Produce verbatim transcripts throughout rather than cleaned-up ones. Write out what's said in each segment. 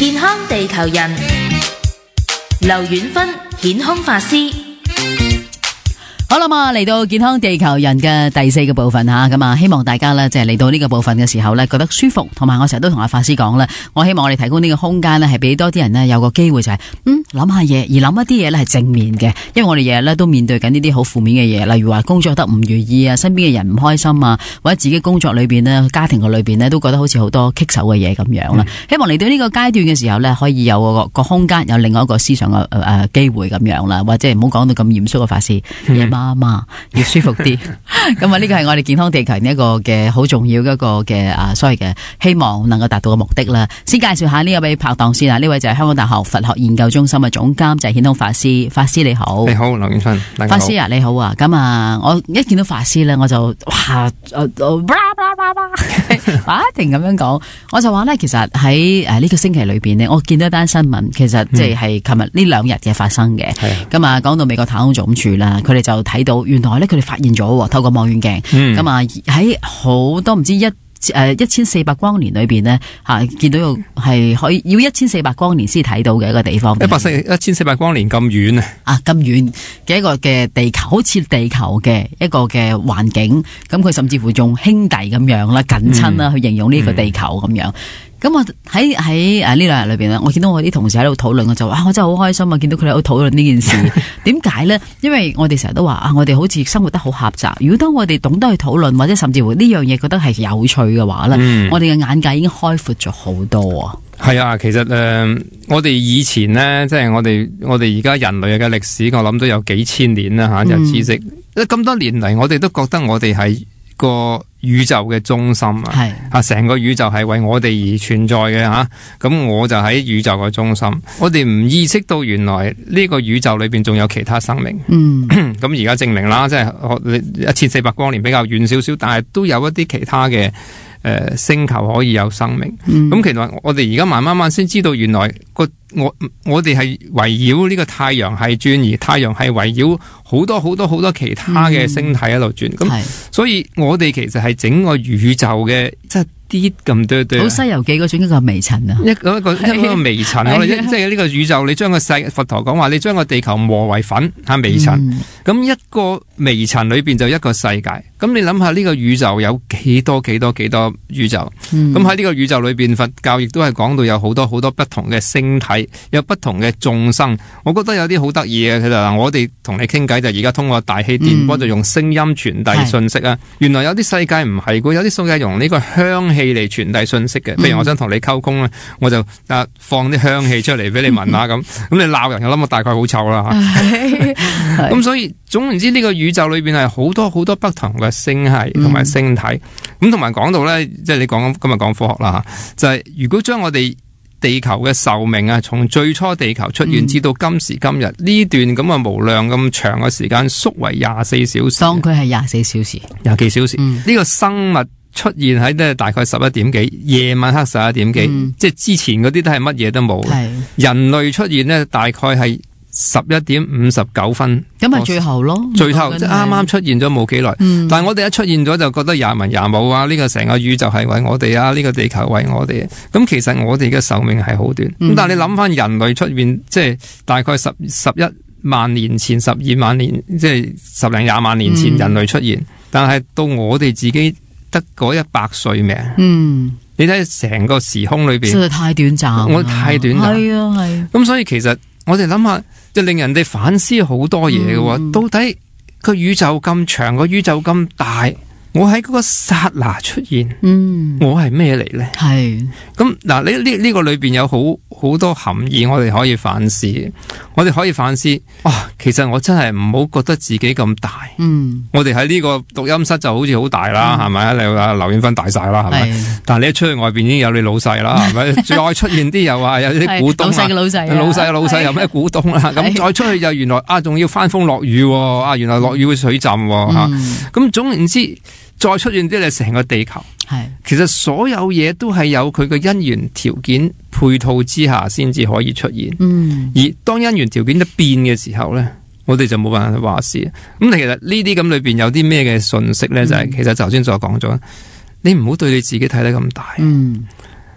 健康地球人，劉遠芬顯空法師。 好啦嘛，嚟到健康地球人嘅第四個部分吓，咁啊，希望大家咧即係嚟到呢個部分嘅時候咧，覺得舒服，同埋我成日都同阿法師講咧，我希望我哋提供呢個空間咧，係俾多啲人咧有個機會就係、是，嗯，諗下嘢，而諗一啲嘢咧係正面嘅，因為我哋日日咧都面對緊呢啲好負面嘅嘢，例如話工作得唔如意啊，身邊嘅人唔開心啊，或者自己工作裏邊咧、家庭嘅裏邊咧都覺得好似好多棘手嘅嘢咁樣啦。嗯、希望嚟到呢個階段嘅時候咧，可以有個個空間，有另外一個思想嘅誒誒機會咁樣啦，或者唔好講到咁嚴肅嘅法師，夜媽媽。要舒服啲，咁啊呢個係我哋健康地球一個嘅好重要嘅一個嘅啊，所謂嘅希望能夠達到嘅目的啦。先介紹下呢一位拍檔先啊，呢位就係香港大學佛學研究中心嘅總監，就係顯空法師。法師你好， 你好，劉遠芬， 法師啊你好啊，咁啊我一見到法師咧，我就哇，呃呃、哇一停咁樣講，我就話咧，其實喺誒呢個星期裏邊呢，我見到一單新聞，其實即係係琴日呢兩日嘅發生嘅，咁啊講到美國太空總署啦，佢哋就睇到。原來咧，佢哋發現咗透過望遠鏡，咁啊喺好多唔知一誒一千四百光年裏邊呢，吓、啊、見到係可以要一千四百光年先睇到嘅一個地方，一百四一千四百光年咁遠啊！ 啊咁遠嘅一個嘅地球，好似地球嘅一個嘅環境，咁佢甚至乎用兄弟咁樣啦、近親啦去形容呢個地球咁樣。咁我喺喺誒呢兩日裏邊咧，我見到我啲同事喺度討論，我就話、啊、我真係好開心啊！見到佢哋喺度討論呢件事，點解咧？因為我哋成日都話啊，我哋好似生活得好狹窄。如果當我哋懂得去討論，或者甚至乎呢樣嘢覺得係有趣嘅話咧，嗯、我哋嘅眼界已經開闊咗好多啊！ 係啊，其實誒、呃，我哋以前呢，即係我哋我哋而家人類嘅歷史，我諗都有幾千年啦吓，就知識。咁、嗯、多年嚟，我哋都覺得我哋係個宇宙嘅中心啊，係啊，成個宇宙係為我哋而存在嘅吓，咁我就喺宇宙嘅中心。我哋唔意識到原來呢個宇宙裏邊仲有其他生命。嗯，咁而家證明啦，即係一千四百光年比較遠少少，但係都有一啲其他嘅誒、呃、星球可以有生命。咁、嗯、其實我哋而家慢慢慢先知道，原來個我我哋係圍繞呢個太陽系轉，而太陽系圍繞好多好多好多其他嘅星體喺度轉。咁、嗯、所以我哋其實係整個宇宙嘅即係啲咁多多。好西遊記嗰種一個微塵啊，一個一個一個微塵。我哋即係呢個宇宙，你將個世佛陀講話，你將個地球磨為粉吓微塵。咁、嗯、一個微塵裏邊就一個世界。咁你諗下呢個宇宙有幾多幾多幾多宇宙？咁喺呢個宇宙裏邊，佛教亦都係講到有好多好多不同嘅星體。有不同嘅眾生，我覺得有啲好得意嘅。其實嗱，我哋同你傾偈就而家通過大氣電波，就用聲音傳遞信息啊。嗯、原來有啲世界唔係嘅，有啲世界用呢個香氣嚟傳遞信息嘅。譬如我想同你溝通咧，我就啊放啲香氣出嚟俾你聞下咁。咁、嗯、你鬧人，我諗我大概好臭啦吓。咁所以總言之，呢個宇宙裏邊係好多好多不同嘅星系同埋星體。咁同埋講到咧，即係你講今日講科學啦吓，就係、是、如果將我哋地球嘅壽命啊，從最初地球出現至到今時今日呢、嗯、段咁啊無量咁長嘅時間縮為廿四小時，當佢係廿四小時，廿幾小時。呢、嗯、個生物出現喺咧大概十一點幾，夜晚黑十一點幾，嗯、即係之前嗰啲都係乜嘢都冇。係人類出現呢，大概係十一點五十九分，咁咪最後咯，最後即係啱啱出現咗冇幾耐。嗯、但係我哋一出現咗就覺得廿文廿武啊！呢、這個成個宇宙係為我哋啊，呢、這個地球為我哋。咁其實我哋嘅壽命係好短。咁、嗯、但係你諗翻人類出現，即係大概十十一萬年前、十二萬年，即係十零廿萬年前人類出現。嗯、但係到我哋自己得嗰一百歲命。嗯，你睇成個時空裏邊，真係太短暫，我太短暫。係啊，係。咁所以其實我哋諗下。就令人哋反思好多嘢嘅喎，嗯、到底個宇宙咁長，個宇宙咁大，我喺嗰個剎那出現，嗯，我係咩嚟咧？係咁嗱，呢呢呢個裏邊有好好多含義，我哋可以反思。我哋可以反思，哇、哦！其實我真係唔好覺得自己咁大。嗯，我哋喺呢個錄音室就好似好大啦，係咪、嗯？你話劉遠芬大晒啦，係咪？是但係你一出去外邊已經有你老細啦，係咪？再出現啲又話有啲股東啊，老細嘅老細，老細嘅老細有咩股東啦？咁是再出去就原來啊，仲要翻風落雨，啊，原來落雨會水浸，吓、嗯。咁、啊、總言之。再出現啲你成個地球，係其實所有嘢都係有佢嘅因緣條件配套之下先至可以出現。嗯，而當因緣條件一變嘅時候咧，我哋就冇辦法去話事。咁其實呢啲咁裏邊有啲咩嘅信息咧？嗯、就係其實頭先所講咗，你唔好對你自己睇得咁大。嗯，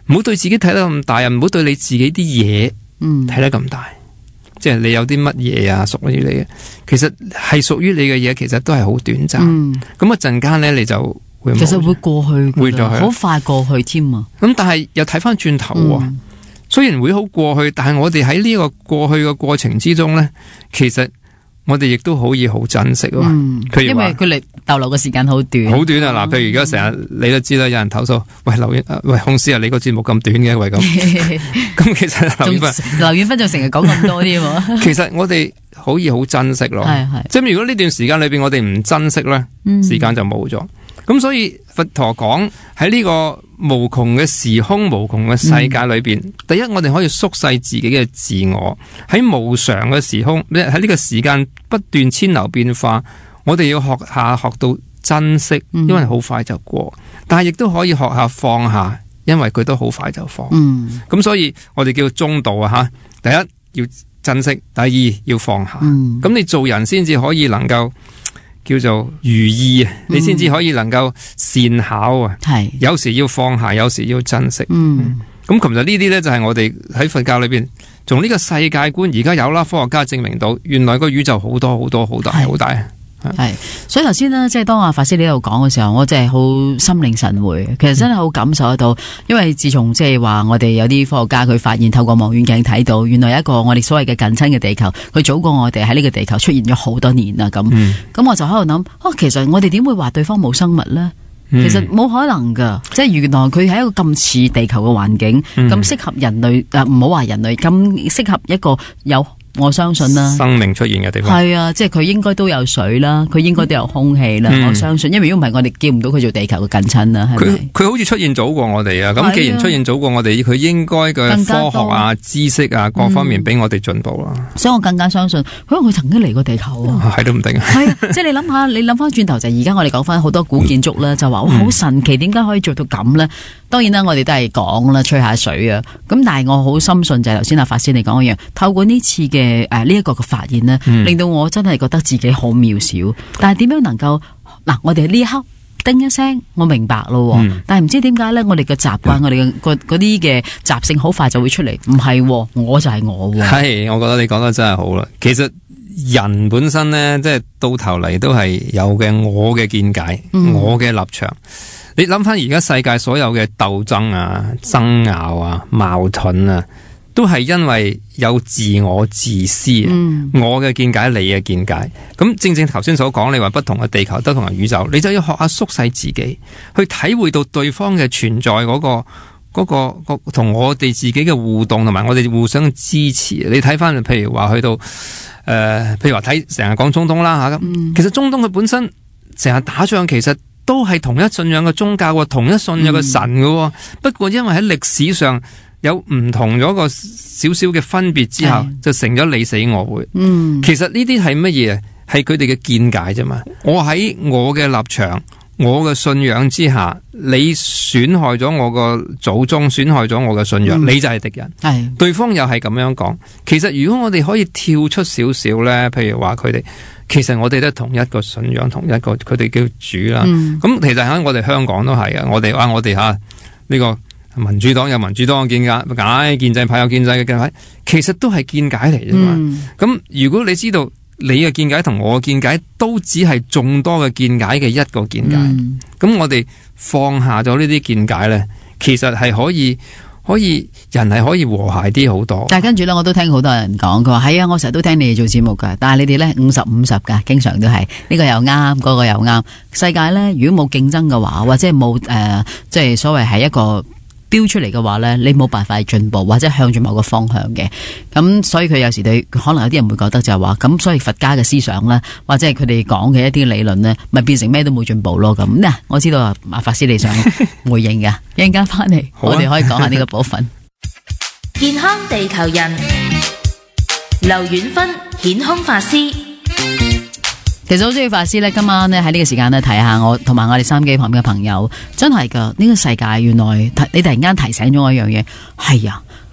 唔好對自己睇得咁大，又唔好對你自己啲嘢睇得咁大。嗯、即係你有啲乜嘢啊，屬於你嘅，其實係屬於你嘅嘢，其實都係好短暫。咁一陣間咧，你就會其實會過去， 會咗去， 好快過去添啊。 咁但係又睇翻轉頭喎，嗯、雖然會好過去，但係我哋喺呢個過去嘅過程之中咧，其實我哋亦都可以好珍惜。嗯， 因為佢哋逗留嘅時間好短， 好短啊！嗱，譬如而家成日你都知啦，有人投訴，喂劉遠，喂孔師啊，你個節目咁短嘅，喂咁。咁其實劉遠芬， 劉遠芬就成日講咁多啲喎。其實我哋可以好珍惜咯，係係。即係如果呢段時間裏邊我哋唔珍惜咧，嗯、時間就冇咗。咁所以佛陀講喺呢個無窮嘅時空、無窮嘅世界裏邊，嗯、第一我哋可以縮細自己嘅自我，喺無常嘅時空，喺呢個時間不斷千流變化，我哋要學下學到珍惜，因為好快就過。嗯、但係亦都可以學下放下，因為佢都好快就放。咁、嗯、所以我哋叫中道啊吓，第一要珍惜，第二要放下。咁、嗯、你做人先至可以能夠。叫做如意啊，你先至可以能夠善巧啊。係、嗯，有時要放下，有時要珍惜。嗯，咁其實呢啲咧就係我哋喺佛教裏邊，從呢個世界觀而家有啦，科學家證明到，原來個宇宙好多好多好大好大。係，所以頭先呢，即係當阿法師你喺度講嘅時候，我真係好心領神會。其實真係好感受得到，因為自從即係話我哋有啲科學家佢發現透過望遠鏡睇到，原來有一個我哋所謂嘅近親嘅地球，佢早過我哋喺呢個地球出現咗好多年啦。咁，咁、嗯、我就喺度諗，哦，其實我哋點會話對方冇生物呢？其實冇可能噶，即係原來佢係一個咁似地球嘅環境，咁適、嗯、合人類誒，唔好話人類，咁適合一個有。我相信啦，生命出現嘅地方係啊，即係佢應該都有水啦，佢應該都有空氣啦。嗯、我相信，因為如果唔係，我哋叫唔到佢做地球嘅近親啦。佢佢好似出現早過我哋啊！咁既然出現早過我哋，佢應該嘅科學啊、知識啊各方面比我哋進步啦、嗯。所以我更加相信，可能佢曾經嚟過地球啊，係都唔定。係啊，即係你諗下，你諗翻轉頭就係而家我哋講翻好多古建築啦，嗯、就話哇好神奇，點解可以做到咁咧？當然啦，我哋都係講啦，吹下水啊。咁但係我好深信就係頭先阿法師你講一樣，透過呢次嘅誒呢一個嘅發現呢，嗯、令到我真係覺得自己好渺小。但係點樣能夠嗱？我哋呢一刻叮一聲，我明白咯。嗯、但係唔知點解咧，我哋嘅習慣，嗯、我哋嘅嗰啲嘅習性，好快就會出嚟。唔係，我就係我。係，我覺得你講得真係好啦。其實人本身呢，即係到頭嚟都係有嘅我嘅見解，嗯、我嘅立場。你諗翻而家世界所有嘅鬥爭啊、爭拗啊、矛盾啊，都係因為有自我自私啊。嗯、我嘅見解，你嘅見解。咁正正頭先所講，你話不同嘅地球，不同嘅宇宙，你就要學下縮細自己，去體會到對方嘅存在嗰個、嗰個、嗰個同我哋自己嘅互動，同埋我哋互相支持。你睇翻，譬如話去到誒、呃，譬如話睇成日講中東啦吓咁，嗯、其實中東佢本身成日打仗，其實。都係同一信仰嘅宗教，同一信仰嘅神嘅，嗯、不過因為喺歷史上有唔同咗個少少嘅分別之後，嗯、就成咗你死我活。嗯，其實呢啲係乜嘢？係佢哋嘅見解啫嘛。我喺我嘅立場、我嘅信仰之下，你損害咗我個祖宗，損害咗我嘅信仰，嗯、你就係敵人。係、嗯、對方又係咁樣講。其實如果我哋可以跳出少少咧，譬如話佢哋。其實我哋都係同一個信仰，同一個佢哋叫主啦。咁、嗯、其實喺我哋香港都係嘅。我哋話我哋吓呢個民主黨有民主黨嘅見解，建制派有建制嘅見解，其實都係見解嚟啫嘛。咁、嗯、如果你知道你嘅見解同我嘅見解都只係眾多嘅見解嘅一個見解，咁、嗯、我哋放下咗呢啲見解咧，其實係可以。可以人係可以和諧啲好多，但係跟住咧，我都聽好多人講，佢話係啊，我成日都聽你哋做節目噶，但係你哋咧五十五十噶，經常都係呢、這個又啱，嗰、那個又啱。世界咧，如果冇競爭嘅話，或者冇誒、呃，即係所謂係一個標出嚟嘅話咧，你冇辦法進步或者向住某個方向嘅。咁所以佢有時對可能有啲人會覺得就係話，咁所以佛家嘅思想咧，或者係佢哋講嘅一啲理論咧，咪變成咩都冇進步咯。咁嗱，我知道啊，阿法師你想回應噶，一陣間翻嚟，啊、我哋可以講下呢個部分。 健康地球人，劉遠芬顯空法師。 其實好中意法師咧，今晚咧喺呢個時間咧睇下我同埋我哋收音機旁邊嘅朋友，真係噶呢個世界原來你突然間提醒咗我一樣嘢，係啊，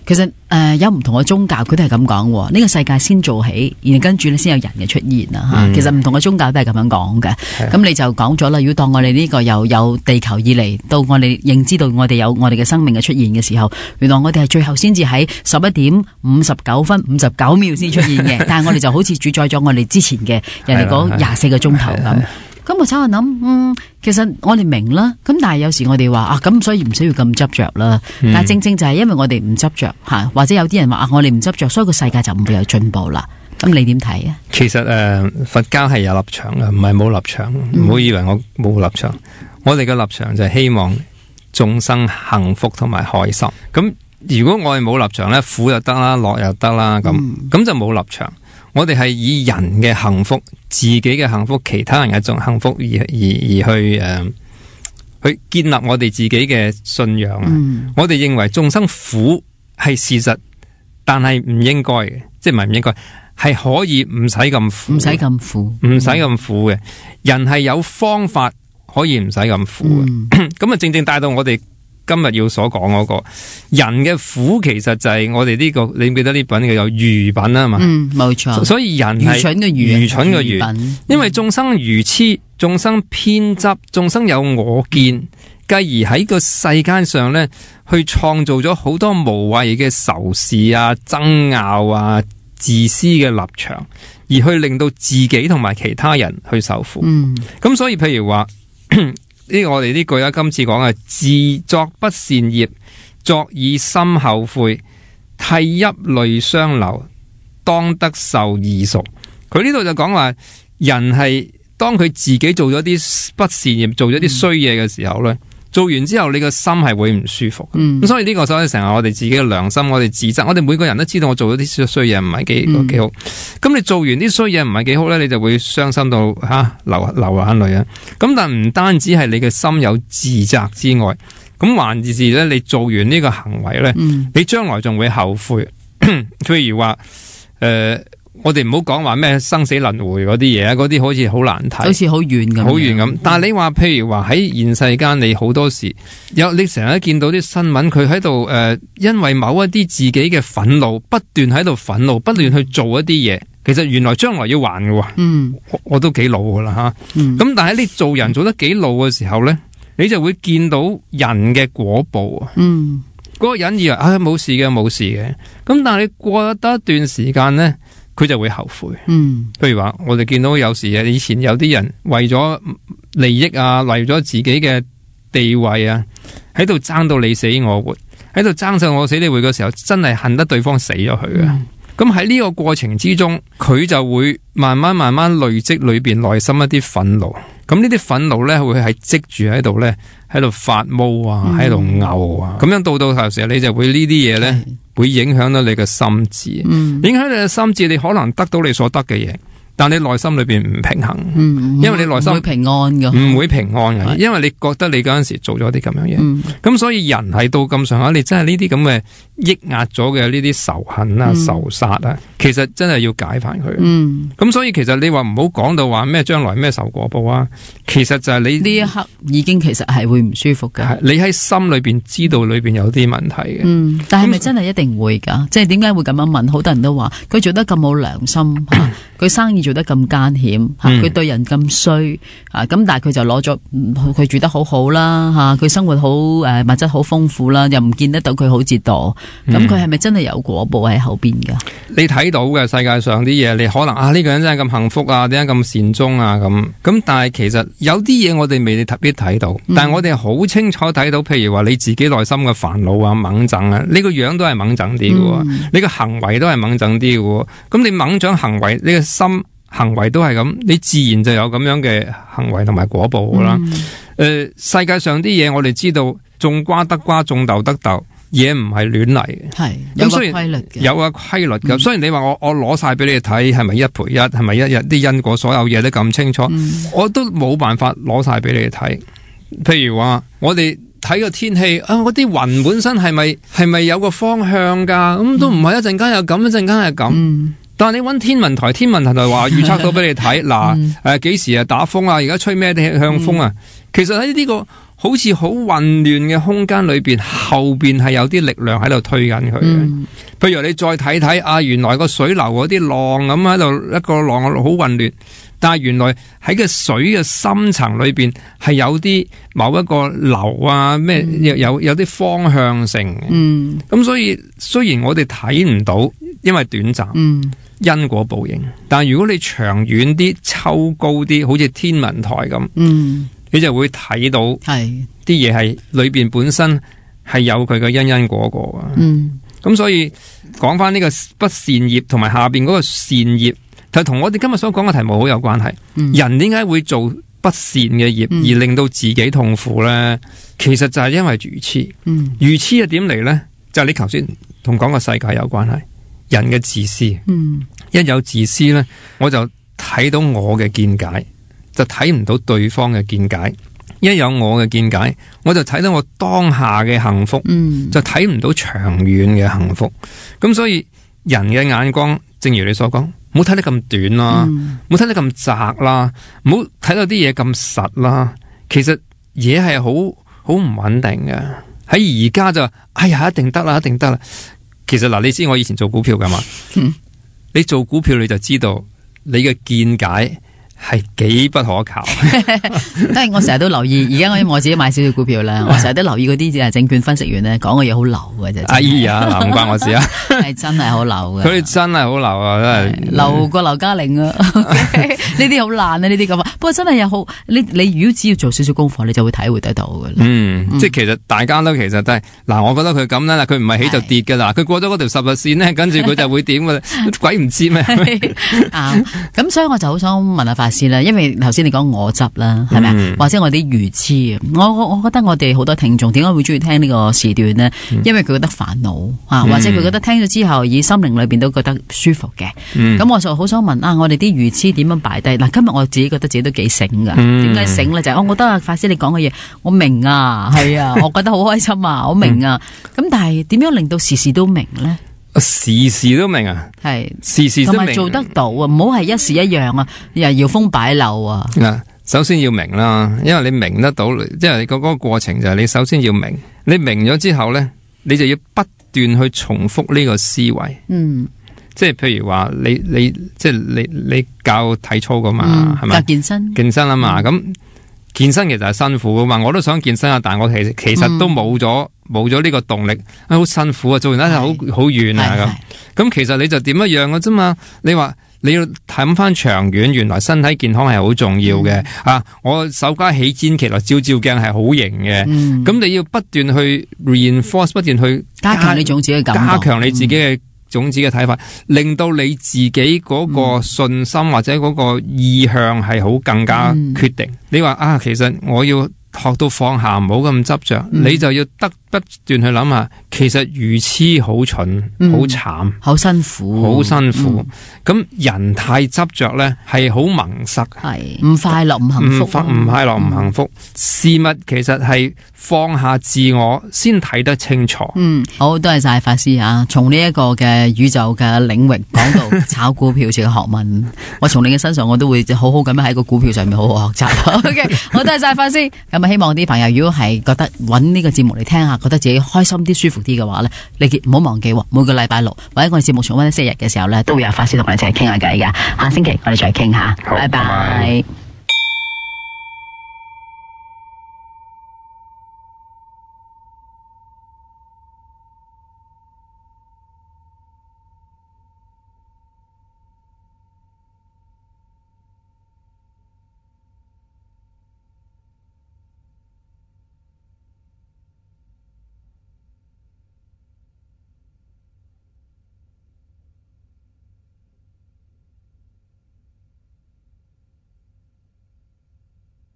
其實誒、呃、有唔同嘅宗教，佢都係咁講喎。呢、這個世界先做起，然後跟住咧先有人嘅出現啊！吓、嗯，其實唔同嘅宗教都係咁樣講嘅。咁的你就講咗啦，如果當我哋呢個由有地球以嚟到我哋認知到我哋有我哋嘅生命嘅出現嘅時候，原來我哋係最後先至喺十一點五十九分五十九秒先出現嘅。但係我哋就好似主宰咗我哋之前嘅人哋講廿四個鐘頭咁。咁我喺度諗，嗯，其實我哋明啦，咁但係有時我哋話啊，咁所以唔需要咁執着啦。嗯、但係正正就係因為我哋唔執着吓，或者有啲人話啊，我哋唔執着，所以個世界就唔會有進步啦。咁你點睇啊？ 其實誒、呃，佛教係有立場嘅，唔係冇立場。唔好、嗯、以為我冇立場，我哋嘅立場就係希望眾生幸福同埋開心。咁如果我哋冇立場咧，苦又得啦，樂又得啦，咁咁、嗯、就冇立場。我哋係以人嘅幸福、自己嘅幸福、其他人嘅種幸福而而而去誒、呃，去建立我哋自己嘅信仰啊！嗯、我哋認為眾生苦係事實，但係唔應該嘅，即係唔係唔應該，係可以唔使咁苦， 唔使咁苦， 唔使咁苦嘅。人係有方法可以唔使咁苦嘅。咁啊、嗯，正正帶到我哋今日要所講嗰個人嘅苦，其實就係我哋呢、這個，你唔記得呢品叫做愚品啊嘛？嗯， 冇錯。 所以人係愚蠢嘅愚， 愚蠢嘅愚， 品因為眾生愚痴，眾生偏執，眾生有我見，繼而喺個世間上咧，去創造咗好多無謂嘅仇視啊、爭拗啊、自私嘅立場，而去令到自己同埋其他人去受苦。嗯，咁所以譬如話。呢個我哋呢句啊，今次講啊，自作不善業，作以心後悔，涕泣淚相流，當得受異熟。佢呢度就講話，人係當佢自己做咗啲不善業，做咗啲衰嘢嘅時候咧，嗯、做完之後你個心係會唔舒服。咁、嗯、所以呢個所以成日我哋自己嘅良心，我哋自責，我哋每個人都知道我做咗啲衰嘢唔係幾幾好。咁、嗯、你做完啲衰嘢唔係幾好咧，你就會傷心到吓、啊、流流眼淚啊！咁但唔單止係你嘅心有自責之外，咁還是咧你做完呢個行為咧，嗯、你將來仲會後悔。譬如話誒。呃我哋唔好講話咩生死輪迴嗰啲嘢啊，嗰啲好似好難睇， 好似好遠咁，好遠咁。但係你話譬如話喺現世間，你好多時有你成日見到啲新聞，佢喺度誒，因為某一啲自己嘅憤怒，不斷喺度憤怒，不斷去做一啲嘢。其實原來將來要還嘅。嗯，我，我都幾老噶啦吓。咁、嗯、但係你做人做得幾老嘅時候咧，你就會見到人嘅果報啊。嗯，嗰個人以為啊冇事嘅冇事嘅，咁但係你過得一段時間咧。佢就會後悔。嗯，譬如話我哋見到有時啊，以前有啲人為咗利益啊，為咗自己嘅地位啊，喺度爭到你死我活，喺度爭上我死你活嘅時候，真係恨得對方死咗佢嘅。咁喺呢個過程之中，佢就會慢慢慢慢累積裏邊內心一啲憤怒。咁呢啲憤怒咧，會係積住喺度咧，喺度發毛啊，喺度嘔啊。咁、嗯、樣到到頭時，你就會呢啲嘢咧。嗯會影響到你嘅心智，嗯、影響你嘅心智，你可能得到你所得嘅嘢，但你內心裏邊唔平衡，嗯、因為你內心唔會平安嘅，唔會平安嘅，因為你覺得你嗰陣時做咗啲咁樣嘢，咁、嗯、所以人係到咁上下，你真係呢啲咁嘅抑壓咗嘅呢啲仇恨啊、嗯、仇殺啊，其實真係要解翻佢。咁、嗯、所以其實你話唔好講到話咩將來咩受果報啊，其實就係你呢一刻已經其實係會唔舒服嘅。你喺心裏邊知道裏邊有啲問題嘅，嗯、但係咪真係一定會噶？即係點解會咁樣問？好多人都話佢做得咁冇良心吓，佢生意做得咁奸險吓，佢對人咁衰啊！咁但係佢就攞咗佢住得好好啦吓，佢生活好誒物質好豐富啦，又唔見得到佢好折墮。咁佢係咪真係有果報喺後邊噶？你睇到嘅世界上啲嘢，你可能啊呢、這個人真係咁幸福啊，點解咁善終啊咁咁？但係其實有啲嘢我哋未特別睇到，嗯、但係我哋好清楚睇到，譬如話你自己內心嘅煩惱啊、猛憎啊，你個樣都係猛憎啲嘅，嗯、你個行為都係猛憎啲嘅。咁你猛憎行為，你個心行為都係咁，你自然就有咁樣嘅行為同埋果報啦。誒、嗯呃，世界上啲嘢我哋知道，種瓜得瓜，種豆得豆。嘢唔係亂嚟嘅，係有個規律嘅，有個規律嘅。雖然你話我我攞晒俾你睇，係咪一賠一，係咪一日啲因果所有嘢都咁清楚，嗯、我都冇辦法攞晒俾你睇。譬如話我哋睇個天氣啊，嗰啲雲本身係咪係咪有個方向噶？咁、嗯、都唔係一陣間又咁，一陣間係咁。嗯、但係你搵天文台，天文台就話預測到俾你睇，嗱誒幾時啊打風啊，而家吹咩向風啊？嗯、其實喺呢個好似好混亂嘅空間裏邊，後邊係有啲力量喺度推緊佢嘅。嗯、譬如你再睇睇啊，原來個水流嗰啲浪咁喺度，一個浪好混亂，但係原來喺個水嘅深層裏邊係有啲某一個流啊咩、嗯，有有啲方向性嘅。嗯，咁所以雖然我哋睇唔到，因為短暫。嗯。因果報應，但係如果你長遠啲抽高啲，好似天文台咁，嗯，你就會睇到係啲嘢係裏邊本身係有佢嘅因因果果啊。嗯，咁所以講翻呢個不善業同埋下邊嗰個善業，就同我哋今日所講嘅題目好有關係。嗯、人點解會做不善嘅業、嗯、而令到自己痛苦咧？其實就係因為愚痴。嗯，愚痴係點嚟咧？就係、是、你頭先同講個世界有關係。人嘅自私，嗯，一有自私咧，我就睇到我嘅見解，就睇唔到對方嘅見解。一有我嘅見解，我就睇到我當下嘅幸福，嗯，就睇唔到長遠嘅幸福。咁所以人嘅眼光，正如你所講，唔好睇得咁短啦，唔好睇得咁窄啦，唔好睇到啲嘢咁實啦。其實嘢係好好唔穩定嘅。喺而家就，哎呀，一定得啦，一定得啦。其實嗱，你知我以前做股票噶嘛？嗯、你做股票你就知道你嘅見解係幾不可靠。 但係我成日都留意，而家我因為我自己買少少股票啦，我成日都留意嗰啲證券分析員咧講嘅嘢好流嘅啫。 哎呀，嗱，唔關我事啊， 係真係好流嘅。 佢哋真係好流啊，真係流過劉嘉玲啊！呢啲好爛啊，呢啲咁啊。不過真係又好，你你如果只要做少少功課，你就會體會得到嘅。 嗯，嗯即係其實大家都其實都係嗱，我覺得佢咁啦，佢唔係起就跌嘅啦，佢過咗嗰條十日線咧，跟住佢就會點嘅啦，鬼唔知咩。 啊，咁所以我就好想問下法師啦，因為頭先你講我執啦，係咪啊？嗯、或者我啲愚痴啊，我我我覺得我哋好多聽眾點解會中意聽呢個時段呢？嗯、因為佢覺得煩惱啊，或者佢覺得聽咗之後，以心靈裏邊都覺得舒服嘅。咁、嗯、我就好想問啊，我哋啲愚痴點樣擺低？嗱，今日我自己覺得自己都幾醒噶。點解醒咧？就係、是、我覺得啊，法師你講嘅嘢，我明啊，係啊，我覺得好開心啊，我明啊。咁、嗯、但係點樣令到時時都明咧？ 時時都明啊，係時時都明，同埋做得到啊，唔好係一時一樣啊，又搖風擺柳啊。嗱，首先要明啦，因為你明得到，即係你嗰個過程就係你首先要明，你明咗之後咧，你就要不斷去重複呢個思維。嗯，即係譬如話你你即係你你教體操噶嘛，係咪、嗯？教健身，健身啊嘛，咁、嗯、健身其實係辛苦噶嘛，我都想健身啊，但係我其實其實都冇咗。冇咗呢個動力，好、哎、辛苦啊！做完咧好好遠啊咁。咁其實你就點一樣嘅啫嘛。你話你要睇翻長遠，原來身體健康係好重要嘅、嗯、啊！我手家起肩其實照照鏡係好型嘅。咁、嗯、你要不斷去 reinforce， 不斷去加強你種子嘅感覺，加強你自己嘅種子嘅睇法，嗯、令到你自己嗰個信心或者嗰個意向係好更加決定。嗯、你話啊，其實我要學到放下，唔好咁執着，嗯、你就要得不斷去諗下，其實愚痴好蠢，好、嗯、慘，好辛苦，好辛苦。咁、嗯、人太執着咧，係好蒙塞，係唔快樂，唔幸福，唔快樂，唔幸福。嗯、事物其實係放下自我，先睇得清楚。嗯，好，多謝晒法師啊！從呢一個嘅宇宙嘅領域講到炒股票嘅學問，我從你嘅身上我都會好好咁樣喺個股票上面好好學習。OK， 好，多謝晒法師。咁啊，希望啲朋友如果係覺得揾呢個節目嚟聽下，覺得自己開心啲、舒服啲嘅話咧，你唔好忘記每個禮拜六或者我哋節目重溫星期日嘅時候咧，都會有法師同我哋一齊傾下偈噶。下星期我哋再傾下，拜拜。